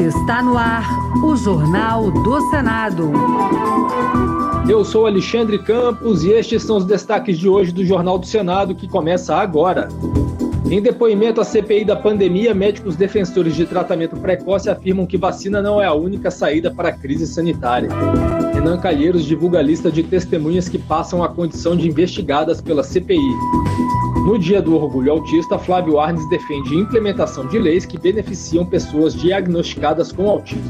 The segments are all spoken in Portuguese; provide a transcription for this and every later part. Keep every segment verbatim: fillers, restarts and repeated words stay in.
Está no ar o Jornal do Senado. Eu sou Alexandre Campos e estes são os destaques de hoje do Jornal do Senado, que começa agora. Em depoimento à C P I da pandemia, médicos defensores de tratamento precoce afirmam que vacina não é a única saída para a crise sanitária. Renan Calheiros divulga a lista de testemunhas que passam a condição de investigadas pela C P I. No Dia do Orgulho Autista, Flávio Arnes defende implementação de leis que beneficiam pessoas diagnosticadas com autismo.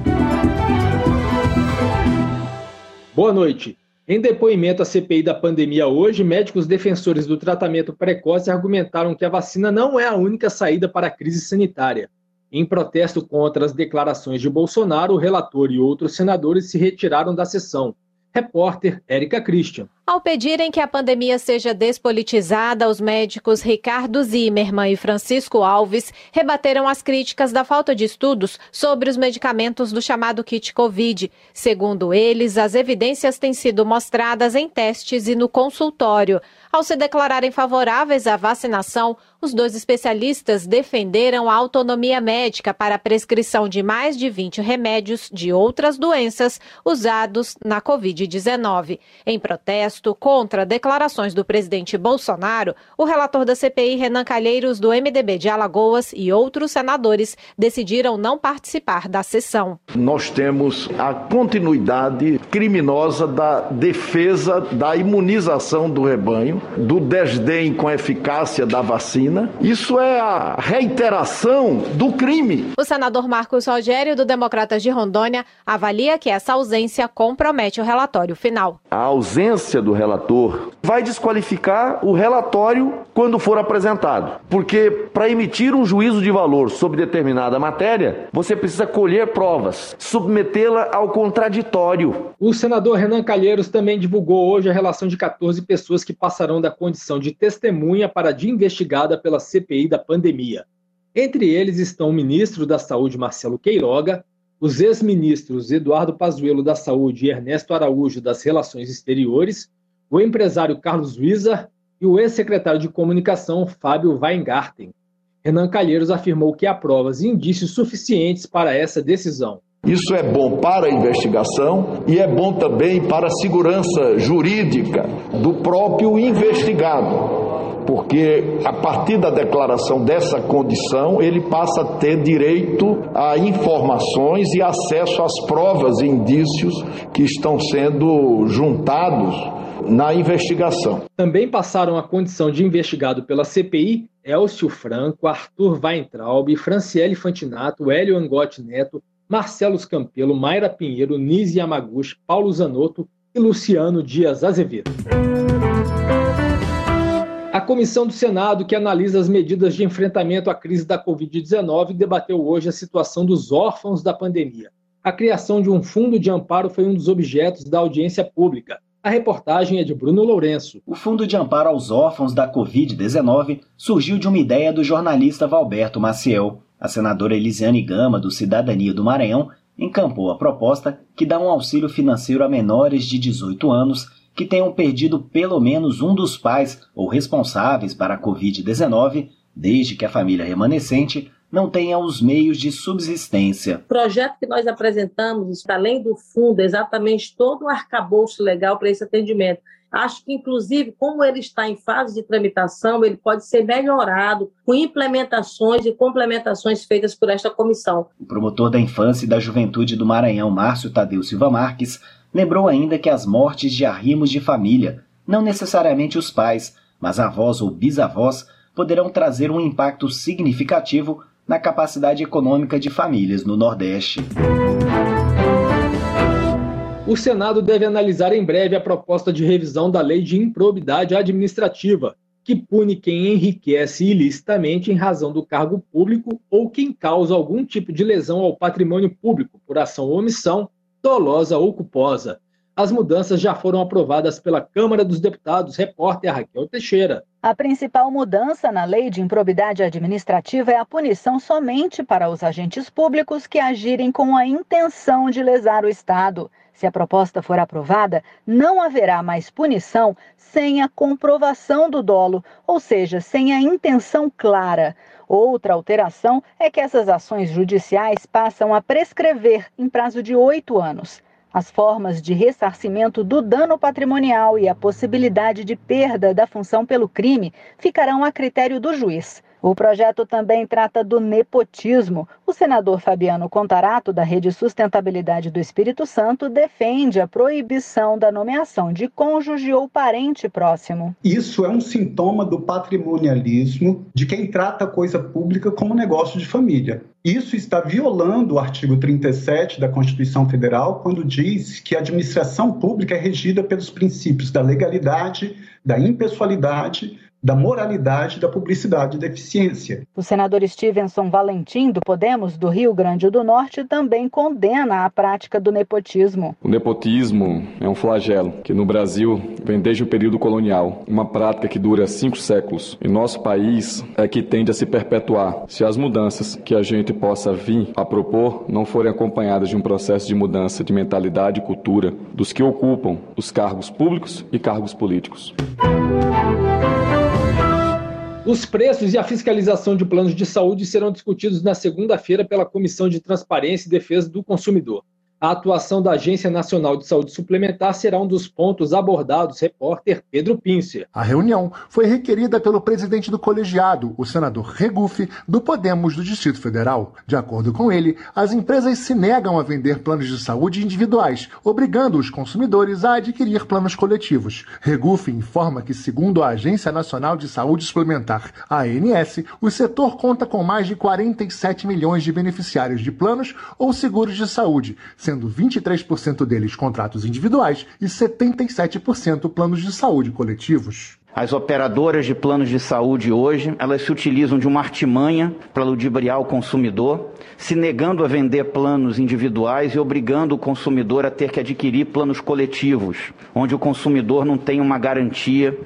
Boa noite. Em depoimento à C P I da pandemia hoje, médicos defensores do tratamento precoce argumentaram que a vacina não é a única saída para a crise sanitária. Em protesto contra as declarações de Bolsonaro, o relator e outros senadores se retiraram da sessão. Repórter Érica Christian. Ao pedirem que a pandemia seja despolitizada, os médicos Ricardo Zimmermann e Francisco Alves rebateram as críticas da falta de estudos sobre os medicamentos do chamado kit Covid. Segundo eles, as evidências têm sido mostradas em testes e no consultório. Ao se declararem favoráveis à vacinação, os dois especialistas defenderam a autonomia médica para a prescrição de mais de vinte remédios de outras doenças usados na covid dezenove. Em protesto contra declarações do presidente Bolsonaro, o relator da C P I, Renan Calheiros, do M D B de Alagoas, e outros senadores decidiram não participar da sessão. Nós temos a continuidade criminosa da defesa da imunização do rebanho, do desdém com a eficácia da vacina. Isso é a reiteração do crime. O senador Marcos Rogério, do Democratas de Rondônia, avalia que essa ausência compromete o relatório final. A ausência do relator vai desqualificar o relatório quando for apresentado. Porque para emitir um juízo de valor sobre determinada matéria, você precisa colher provas, submetê-la ao contraditório. O senador Renan Calheiros também divulgou hoje a relação de catorze pessoas que passarão da condição de testemunha para de investigada pela C P I da pandemia. Entre eles estão o ministro da Saúde, Marcelo Queiroga, os ex-ministros Eduardo Pazuello da Saúde e Ernesto Araújo das Relações Exteriores, o empresário Carlos Wieser e o ex-secretário de Comunicação, Fábio Weingarten. Renan Calheiros afirmou que há provas e indícios suficientes para essa decisão. Isso é bom para a investigação e é bom também para a segurança jurídica do próprio investigado, porque a partir da declaração dessa condição, ele passa a ter direito a informações e acesso às provas e indícios que estão sendo juntados na investigação. Também passaram a condição de investigado pela C P I Elcio Franco, Arthur Weintraub, Franciele Fantinato, Hélio Angotti Neto, Marcelo Campelo, Mayra Pinheiro, Nise Yamaguchi, Paulo Zanotto e Luciano Dias Azevedo. A Comissão do Senado, que analisa as medidas de enfrentamento à crise da covid dezenove, debateu hoje a situação dos órfãos da pandemia. A criação de um fundo de amparo foi um dos objetos da audiência pública. A reportagem é de Bruno Lourenço. O Fundo de Amparo aos Órfãos da covid dezenove surgiu de uma ideia do jornalista Valberto Maciel. A senadora Elisiane Gama, do Cidadania do Maranhão, encampou a proposta que dá um auxílio financeiro a menores de dezoito anos que tenham perdido pelo menos um dos pais ou responsáveis para a covid dezenove, desde que a família remanescente não tenha os meios de subsistência. O projeto que nós apresentamos, além do fundo, exatamente todo um arcabouço legal para esse atendimento. Acho que, inclusive, como ele está em fase de tramitação, ele pode ser melhorado com implementações e complementações feitas por esta comissão. O promotor da Infância e da Juventude do Maranhão, Márcio Tadeu Silva Marques, lembrou ainda que as mortes de arrimos de família, não necessariamente os pais, mas avós ou bisavós, poderão trazer um impacto significativo na capacidade econômica de famílias no Nordeste. O Senado deve analisar em breve a proposta de revisão da Lei de Improbidade Administrativa, que pune quem enriquece ilicitamente em razão do cargo público ou quem causa algum tipo de lesão ao patrimônio público por ação ou omissão, dolosa ou culposa. As mudanças já foram aprovadas pela Câmara dos Deputados. Repórter Raquel Teixeira. A principal mudança na lei de improbidade administrativa é a punição somente para os agentes públicos que agirem com a intenção de lesar o Estado. Se a proposta for aprovada, não haverá mais punição sem a comprovação do dolo, ou seja, sem a intenção clara. Outra alteração é que essas ações judiciais passam a prescrever em prazo de oito anos. As formas de ressarcimento do dano patrimonial e a possibilidade de perda da função pelo crime ficarão a critério do juiz. O projeto também trata do nepotismo. O senador Fabiano Contarato, da Rede Sustentabilidade do Espírito Santo, defende a proibição da nomeação de cônjuge ou parente próximo. Isso é um sintoma do patrimonialismo de quem trata a coisa pública como negócio de família. Isso está violando o artigo trinta e sete da Constituição Federal, quando diz que a administração pública é regida pelos princípios da legalidade, da impessoalidade, da moralidade, da publicidade e da eficiência. O senador Stevenson Valentim, do Podemos, do Rio Grande do Norte, também condena a prática do nepotismo. O nepotismo é um flagelo que no Brasil vem desde o período colonial, uma prática que dura cinco séculos. Em nosso país é que tende a se perpetuar se as mudanças que a gente possa vir a propor não forem acompanhadas de um processo de mudança de mentalidade e cultura dos que ocupam os cargos públicos e cargos políticos. Os preços e a fiscalização de planos de saúde serão discutidos na segunda-feira pela Comissão de Transparência e Defesa do Consumidor. A atuação da Agência Nacional de Saúde Suplementar será um dos pontos abordados, repórter Pedro Pincer. A reunião foi requerida pelo presidente do colegiado, o senador Regufe, do Podemos do Distrito Federal. De acordo com ele, as empresas se negam a vender planos de saúde individuais, obrigando os consumidores a adquirir planos coletivos. Regufe informa que, segundo a Agência Nacional de Saúde Suplementar, a A N S, o setor conta com mais de quarenta e sete milhões de beneficiários de planos ou seguros de saúde, sendo vinte e três por cento deles contratos individuais e setenta e sete por cento planos de saúde coletivos. As operadoras de planos de saúde hoje, elas se utilizam de uma artimanha para ludibriar o consumidor, se negando a vender planos individuais e obrigando o consumidor a ter que adquirir planos coletivos, onde o consumidor não tem uma garantia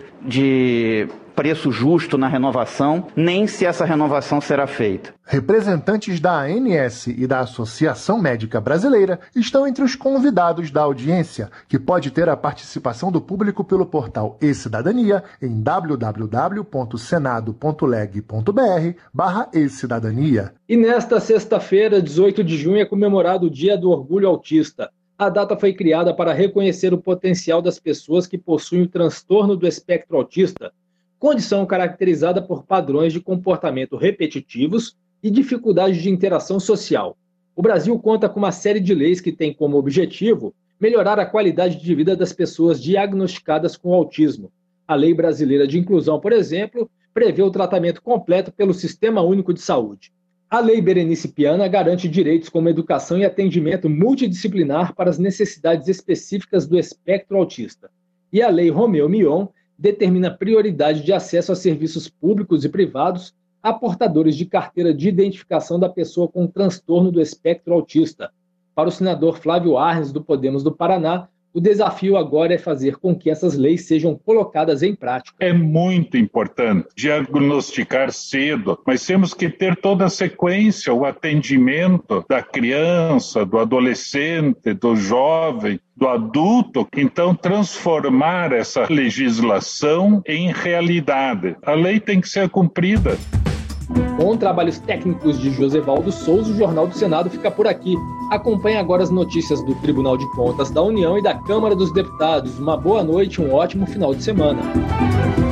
de preço justo na renovação, nem se essa renovação será feita. Representantes da A N S e da Associação Médica Brasileira estão entre os convidados da audiência, que pode ter a participação do público pelo portal e-Cidadania em w w w ponto senado ponto leg ponto b r barra e-Cidadania. E nesta sexta-feira, dezoito de junho, é comemorado o Dia do Orgulho Autista. A data foi criada para reconhecer o potencial das pessoas que possuem o transtorno do espectro autista, condição caracterizada por padrões de comportamento repetitivos e dificuldade de interação social. O Brasil conta com uma série de leis que têm como objetivo melhorar a qualidade de vida das pessoas diagnosticadas com autismo. A Lei Brasileira de Inclusão, por exemplo, prevê o tratamento completo pelo Sistema Único de Saúde. A Lei Berenice Piana garante direitos como educação e atendimento multidisciplinar para as necessidades específicas do espectro autista. E a Lei Romeu Mion determina prioridade de acesso a serviços públicos e privados a portadores de carteira de identificação da pessoa com transtorno do espectro autista. Para o senador Flávio Arnes, do Podemos do Paraná, o desafio agora é fazer com que essas leis sejam colocadas em prática. É muito importante diagnosticar cedo, mas temos que ter toda a sequência, o atendimento da criança, do adolescente, do jovem, do adulto. Então, transformar essa legislação em realidade. A lei tem que ser cumprida. Com trabalhos técnicos de Josevaldo Souza, o Jornal do Senado fica por aqui. Acompanhe agora as notícias do Tribunal de Contas da União e da Câmara dos Deputados. Uma boa noite e um ótimo final de semana.